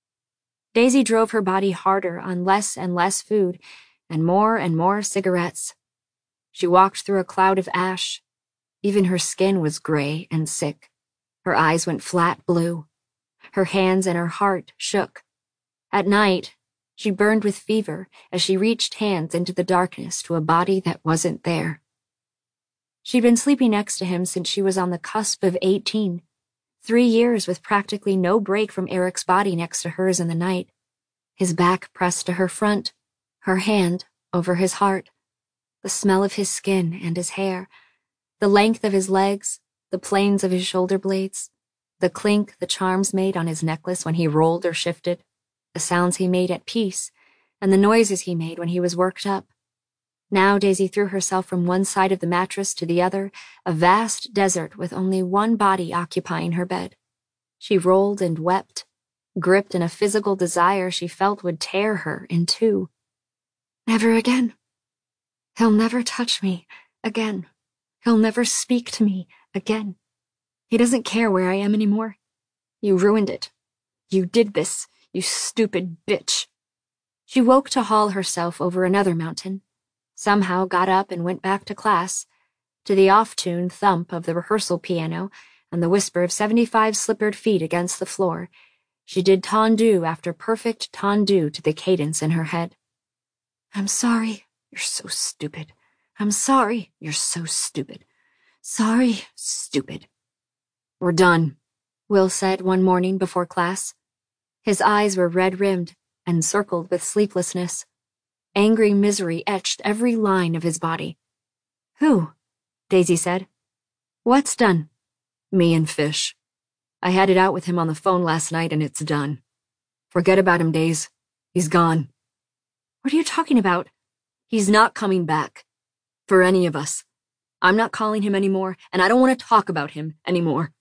Daisy drove her body harder on less and less food, and more cigarettes. She walked through a cloud of ash. Even her skin was gray and sick. Her eyes went flat blue. Her hands and her heart shook. At night, she burned with fever as she reached hands into the darkness to a body that wasn't there. She'd been sleeping next to him since she was on the cusp of 18. 3 years with practically no break from Eric's body next to hers in the night. His back pressed to her front, her hand over his heart. The smell of his skin and his hair, the length of his legs, the planes of his shoulder blades, the clink the charms made on his necklace when he rolled or shifted, the sounds he made at peace, and the noises he made when he was worked up. Now Daisy threw herself from one side of the mattress to the other, a vast desert with only one body occupying her bed. She rolled and wept, gripped in a physical desire she felt would tear her in two. Never again. He'll never touch me again. He'll never speak to me again. He doesn't care where I am anymore. You ruined it. You did this, you stupid bitch. She woke to haul herself over another mountain, somehow got up and went back to class, to the off-tune thump of the rehearsal piano and the whisper of 75 slippered feet against the floor. She did tendu after perfect tendu to the cadence in her head. I'm sorry, you're so stupid. I'm sorry, you're so stupid. Sorry, stupid. We're done, Will said one morning before class. His eyes were red-rimmed and circled with sleeplessness. Angry misery etched every line of his body. Who? Daisy said. What's done? Me and Fish. I had it out with him on the phone last night and it's done. Forget about him, Days. He's gone. What are you talking about? He's not coming back. For any of us. I'm not calling him anymore, and I don't want to talk about him anymore.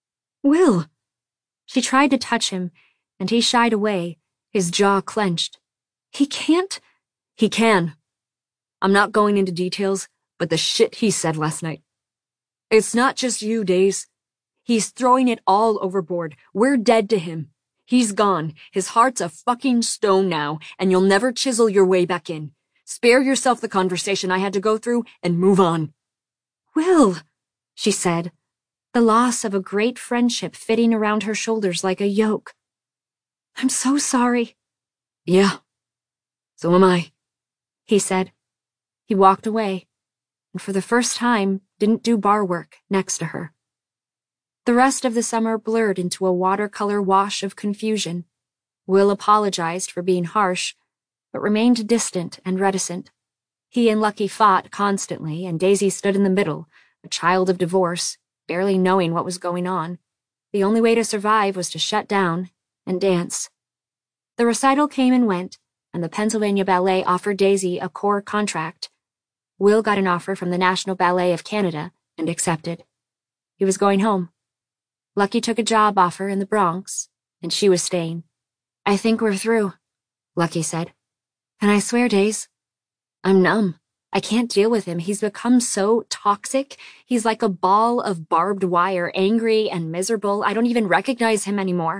Will! She tried to touch him, and he shied away, his jaw clenched. He can't? He can. I'm not going into details, but the shit he said last night. It's not just you, Days. He's throwing it all overboard. We're dead to him. He's gone. His heart's a fucking stone now, and you'll never chisel your way back in. Spare yourself the conversation I had to go through and move on. Will, she said, the loss of a great friendship fitting around her shoulders like a yoke. I'm so sorry. Yeah, so am I, he said. He walked away, and for the first time didn't do bar work next to her. The rest of the summer blurred into a watercolor wash of confusion. Will apologized for being harsh, but remained distant and reticent. He and Lucky fought constantly, and Daisy stood in the middle, a child of divorce, barely knowing what was going on. The only way to survive was to shut down and dance. The recital came and went, and the Pennsylvania Ballet offered Daisy a core contract. Will got an offer from the National Ballet of Canada and accepted. He was going home. Lucky took a job offer in the Bronx, and she was staying. I think we're through, Lucky said. And I swear, Days, I'm numb. I can't deal with him. He's become so toxic. He's like a ball of barbed wire, angry and miserable. I don't even recognize him anymore.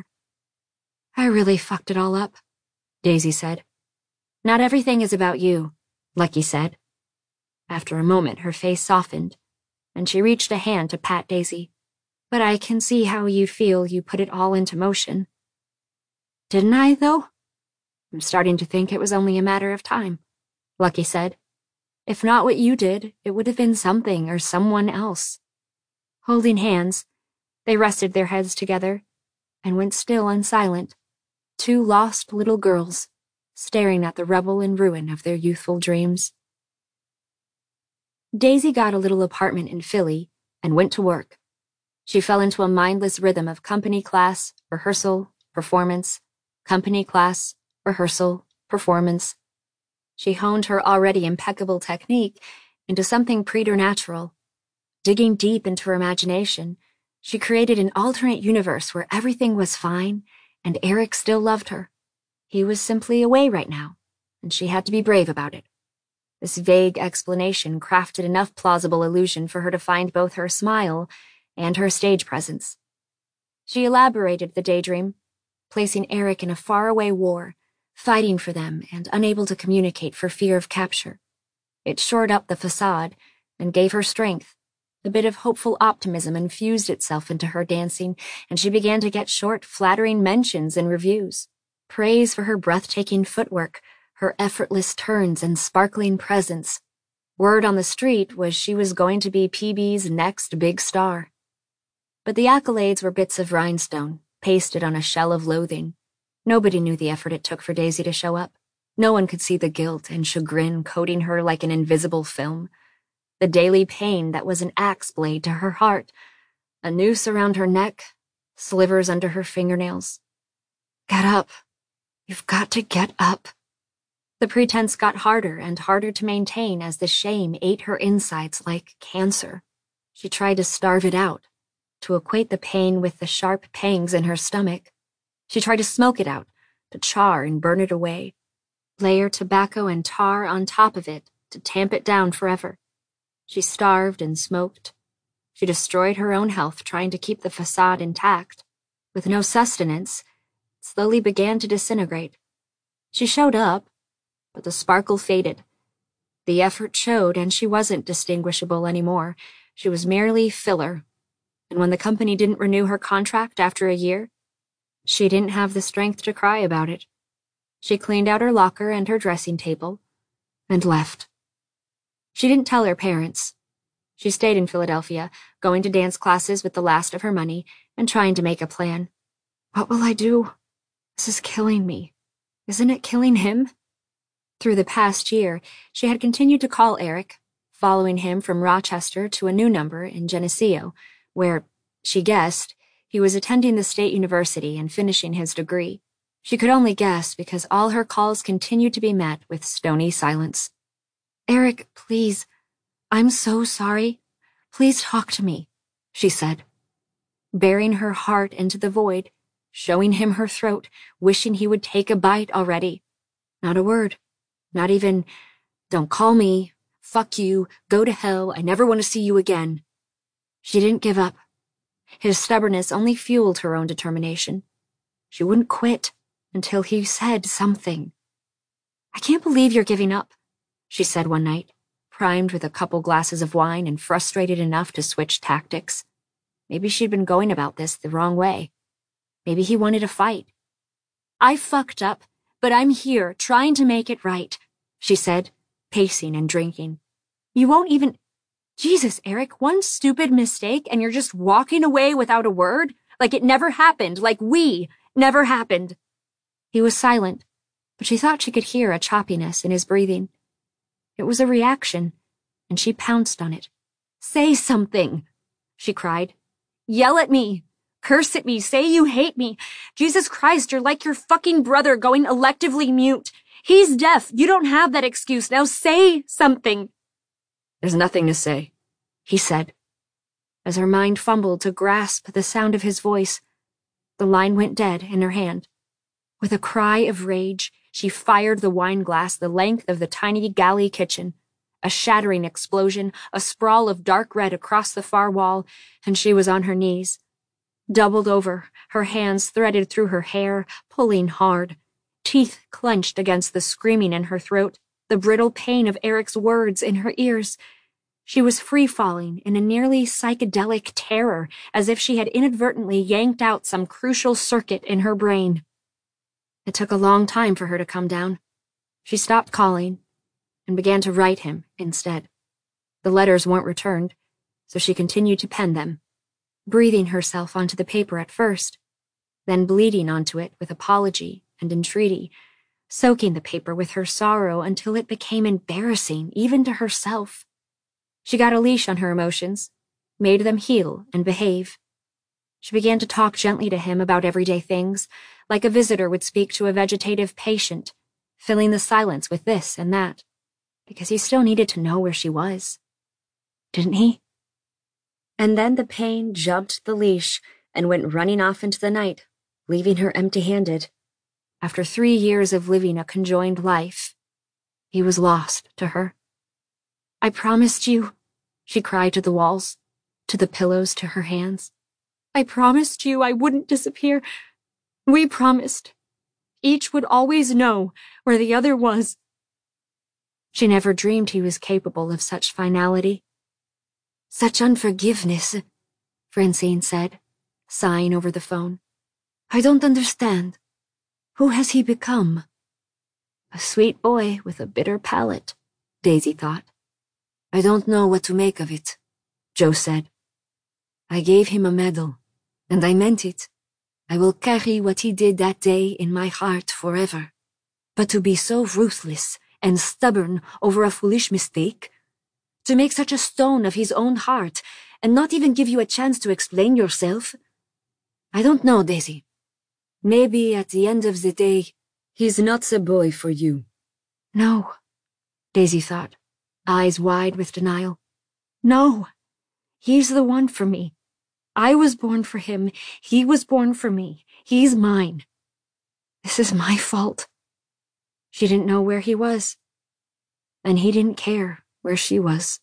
I really fucked it all up, Daisy said. Not everything is about you, Lucky said. After a moment, her face softened, and she reached a hand to pat Daisy. But I can see how you feel you put it all into motion. Didn't I, though? I'm starting to think it was only a matter of time, Lucky said. If not what you did, it would have been something or someone else. Holding hands, they rested their heads together and went still and silent, two lost little girls staring at the rubble and ruin of their youthful dreams. Daisy got a little apartment in Philly and went to work. She fell into a mindless rhythm of company class, rehearsal, performance, company class, rehearsal, performance. She honed her already impeccable technique into something preternatural. Digging deep into her imagination, she created an alternate universe where everything was fine and Eric still loved her. He was simply away right now, and she had to be brave about it. This vague explanation crafted enough plausible illusion for her to find both her smile and her stage presence. She elaborated the daydream, placing Eric in a faraway war, fighting for them and unable to communicate for fear of capture. It shored up the facade and gave her strength. A bit of hopeful optimism infused itself into her dancing, and she began to get short, flattering mentions in reviews. Praise for her breathtaking footwork, her effortless turns and sparkling presence. Word on the street was she was going to be PB's next big star. But the accolades were bits of rhinestone, pasted on a shell of loathing. Nobody knew the effort it took for Daisy to show up. No one could see the guilt and chagrin coating her like an invisible film. The daily pain that was an axe blade to her heart, a noose around her neck, slivers under her fingernails. Get up. You've got to get up. The pretense got harder and harder to maintain as the shame ate her insides like cancer. She tried to starve it out, to equate the pain with the sharp pangs in her stomach. She tried to smoke it out, to char and burn it away. Layer tobacco and tar on top of it to tamp it down forever. She starved and smoked. She destroyed her own health trying to keep the facade intact. With no sustenance, it slowly began to disintegrate. She showed up, but the sparkle faded. The effort showed, and she wasn't distinguishable anymore. She was merely filler. And when the company didn't renew her contract after a year, she didn't have the strength to cry about it. She cleaned out her locker and her dressing table and left. She didn't tell her parents. She stayed in Philadelphia, going to dance classes with the last of her money and trying to make a plan. What will I do? This is killing me. Isn't it killing him? Through the past year, she had continued to call Eric, following him from Rochester to a new number in Geneseo, where, she guessed, he was attending the state university and finishing his degree. She could only guess because all her calls continued to be met with stony silence. Eric, please. I'm so sorry. Please talk to me, she said. Bearing her heart into the void, showing him her throat, wishing he would take a bite already. Not a word. Not even, don't call me, fuck you, go to hell, I never want to see you again. She didn't give up. His stubbornness only fueled her own determination. She wouldn't quit until he said something. I can't believe you're giving up, she said one night, primed with a couple glasses of wine and frustrated enough to switch tactics. Maybe she'd been going about this the wrong way. Maybe he wanted a fight. I fucked up, but I'm here trying to make it right, she said, pacing and drinking. You won't even... Jesus, Eric, one stupid mistake and you're just walking away without a word? Like it never happened, like we never happened. He was silent, but she thought she could hear a choppiness in his breathing. It was a reaction, and she pounced on it. Say something, she cried. Yell at me. Curse at me. Say you hate me. Jesus Christ, you're like your fucking brother going electively mute. He's deaf. You don't have that excuse. Now say something. There's nothing to say, he said. As her mind fumbled to grasp the sound of his voice, the line went dead in her hand. With a cry of rage, she fired the wine glass the length of the tiny galley kitchen. A shattering explosion, a sprawl of dark red across the far wall, and she was on her knees. Doubled over, her hands threaded through her hair, pulling hard. Teeth clenched against the screaming in her throat, the brittle pain of Eric's words in her ears. She was free-falling in a nearly psychedelic terror, as if she had inadvertently yanked out some crucial circuit in her brain. It took a long time for her to come down. She stopped calling and began to write him instead. The letters weren't returned, so she continued to pen them, breathing herself onto the paper at first, then bleeding onto it with apology and entreaty, soaking the paper with her sorrow until it became embarrassing even to herself. She got a leash on her emotions, made them heal and behave. She began to talk gently to him about everyday things, like a visitor would speak to a vegetative patient, filling the silence with this and that, because he still needed to know where she was. Didn't he? And then the pain jumped the leash and went running off into the night, leaving her empty-handed. After 3 years of living a conjoined life, he was lost to her. I promised you, she cried to the walls, to the pillows, to her hands. I promised you I wouldn't disappear. We promised. Each would always know where the other was. She never dreamed he was capable of such finality. Such unforgiveness, Francine said, sighing over the phone. I don't understand. Who has he become? A sweet boy with a bitter palate, Daisy thought. I don't know what to make of it, Joe said. I gave him a medal, and I meant it. I will carry what he did that day in my heart forever. But to be so ruthless and stubborn over a foolish mistake, to make such a stone of his own heart and not even give you a chance to explain yourself? I don't know, Daisy. Maybe at the end of the day, he's not the boy for you. No, Daisy thought, eyes wide with denial. No, he's the one for me. I was born for him. He was born for me. He's mine. This is my fault. She didn't know where he was, and he didn't care where she was.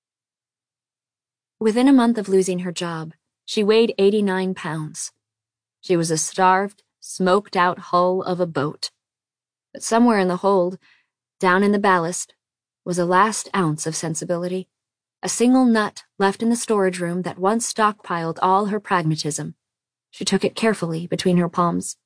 Within a month of losing her job, she weighed 89 pounds. She was a starved, smoked-out hull of a boat. But somewhere in the hold, down in the ballast, was a last ounce of sensibility, a single nut left in the storage room that once stockpiled all her pragmatism. She took it carefully between her palms.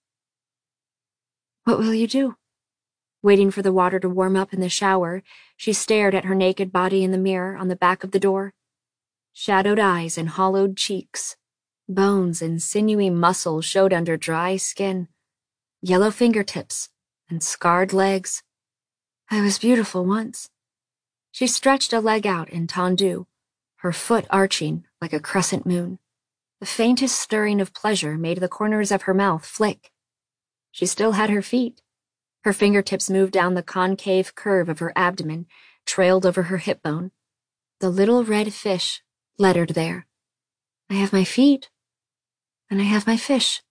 What will you do? Waiting for the water to warm up in the shower, she stared at her naked body in the mirror on the back of the door. Shadowed eyes and hollowed cheeks. Bones and sinewy muscle showed under dry skin. Yellow fingertips and scarred legs. I was beautiful once. She stretched a leg out in tendu, her foot arching like a crescent moon. The faintest stirring of pleasure made the corners of her mouth flick. She still had her feet. Her fingertips moved down the concave curve of her abdomen, trailed over her hip bone. The little red fish lettered there. I have my feet, and I have my fish.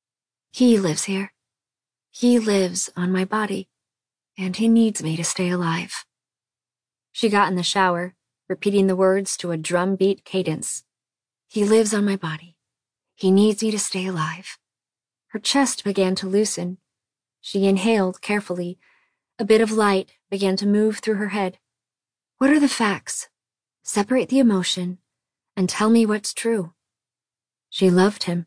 He lives here. He lives on my body, and he needs me to stay alive. She got in the shower, repeating the words to a drum-beat cadence. He lives on my body. He needs me to stay alive. Her chest began to loosen. She inhaled carefully. A bit of light began to move through her head. What are the facts? Separate the emotion and tell me what's true. She loved him.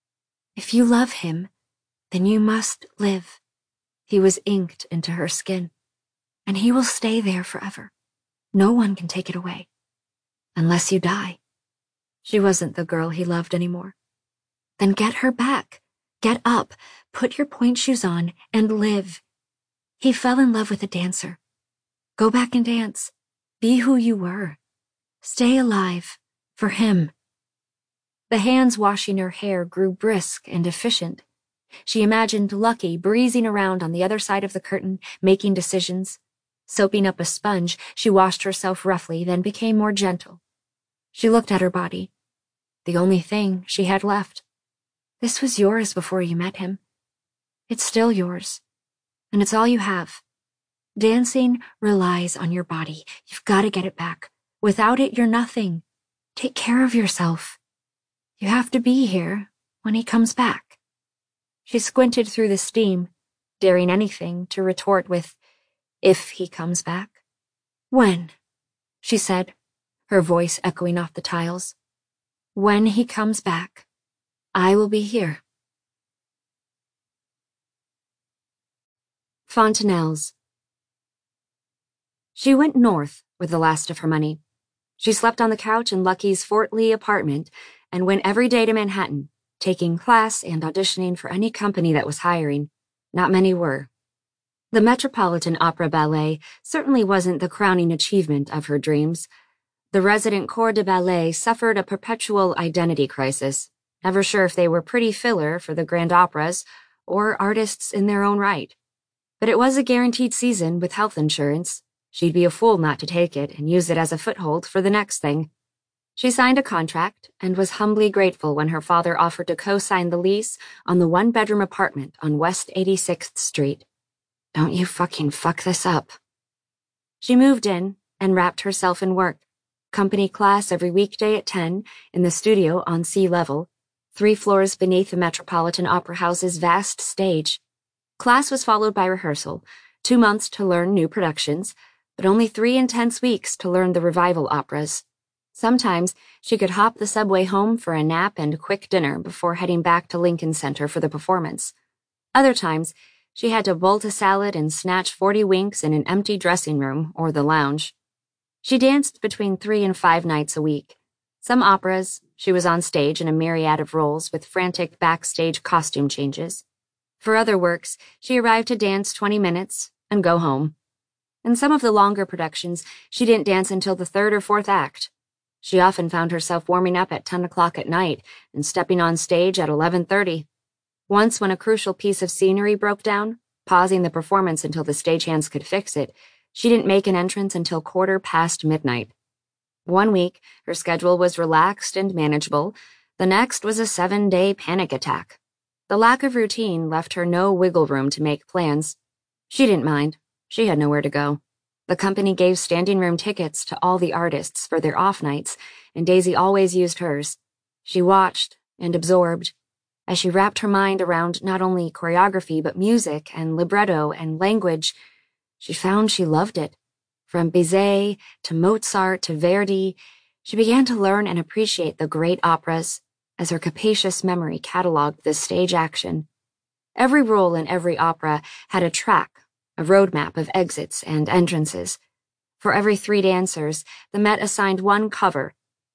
If you love him, then you must live. He was inked into her skin, and he will stay there forever. No one can take it away. Unless you die. She wasn't the girl he loved anymore. Then get her back. Get up, put your point shoes on, and live. He fell in love with a dancer. Go back and dance. Be who you were. Stay alive. For him. The hands washing her hair grew brisk and efficient. She imagined Lucky breezing around on the other side of the curtain, making decisions. Soaping up a sponge, she washed herself roughly, then became more gentle. She looked at her body. The only thing she had left. This was yours before you met him. It's still yours. And it's all you have. Dancing relies on your body. You've got to get it back. Without it, you're nothing. Take care of yourself. You have to be here when he comes back. She squinted through the steam, daring anything to retort with, if he comes back. When? She said, her voice echoing off the tiles. When he comes back, I will be here. Fontanelles. She went north with the last of her money. She slept on the couch in Lucky's Fort Lee apartment and went every day to Manhattan, taking class and auditioning for any company that was hiring. Not many were. The Metropolitan Opera Ballet certainly wasn't the crowning achievement of her dreams. The resident corps de ballet suffered a perpetual identity crisis, never sure if they were pretty filler for the grand operas or artists in their own right. But it was a guaranteed season with health insurance. She'd be a fool not to take it and use it as a foothold for the next thing. She signed a contract and was humbly grateful when her father offered to co-sign the lease on the one-bedroom apartment on West 86th Street. Don't you fucking fuck this up. She moved in and wrapped herself in work. Company class every weekday at 10 in the studio on sea level, 3 floors beneath the Metropolitan Opera House's vast stage. Class was followed by rehearsal, 2 months to learn new productions, but only 3 intense weeks to learn the revival operas. Sometimes she could hop the subway home for a nap and quick dinner before heading back to Lincoln Center for the performance. Other times, she had to bolt a salad and snatch 40 winks in an empty dressing room or the lounge. She danced between 3 and 5 nights a week. Some operas, she was on stage in a myriad of roles with frantic backstage costume changes. For other works, she arrived to dance 20 minutes and go home. In some of the longer productions, she didn't dance until the 3rd or 4th act. She often found herself warming up at 10 o'clock at night and stepping on stage at 11:30. Once, when a crucial piece of scenery broke down, pausing the performance until the stagehands could fix it, she didn't make an entrance until 1:15 midnight. One week, her schedule was relaxed and manageable. The next was a 7-day panic attack. The lack of routine left her no wiggle room to make plans. She didn't mind. She had nowhere to go. The company gave standing room tickets to all the artists for their off nights, and Daisy always used hers. She watched and absorbed. As she wrapped her mind around not only choreography but music and libretto and language, she found she loved it. From Bizet to Mozart to Verdi, she began to learn and appreciate the great operas as her capacious memory cataloged the stage action. Every role in every opera had a track, a roadmap of exits and entrances. For every 3 dancers, the Met assigned one cover,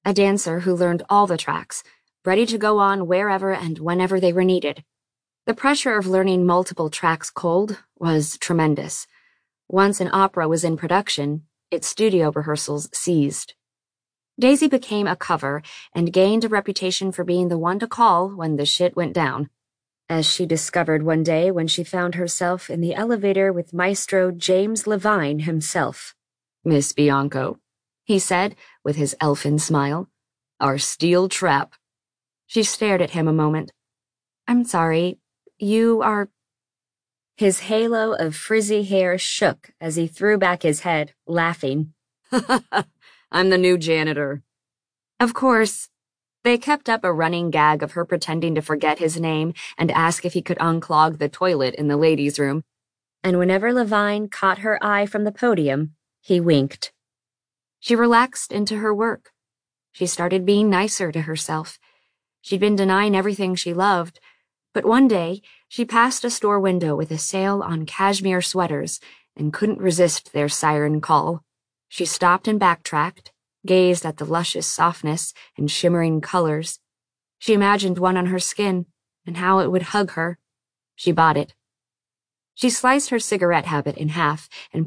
a dancer who learned all the tracks, ready to go on wherever and whenever they were needed. The pressure of learning multiple tracks cold was tremendous. Once an opera was in production, its studio rehearsals ceased. Daisy became a cover and gained a reputation for being the one to call when the shit went down, as she discovered one day when she found herself in the elevator with Maestro James Levine himself. "Miss Bianco," he said with his elfin smile. "Our steel trap." She stared at him a moment. "I'm sorry, you are—" His halo of frizzy hair shook as he threw back his head, laughing. "I'm the new janitor." Of course, they kept up a running gag of her pretending to forget his name and ask if he could unclog the toilet in the ladies' room, and whenever Levine caught her eye from the podium, he winked. She relaxed into her work. She started being nicer to herself. She'd been denying everything she loved, but one day she passed a store window with a sale on cashmere sweaters and couldn't resist their siren call. She stopped and backtracked, gazed at the luscious softness and shimmering colors. She imagined one on her skin and how it would hug her. She bought it. She sliced her cigarette habit in half and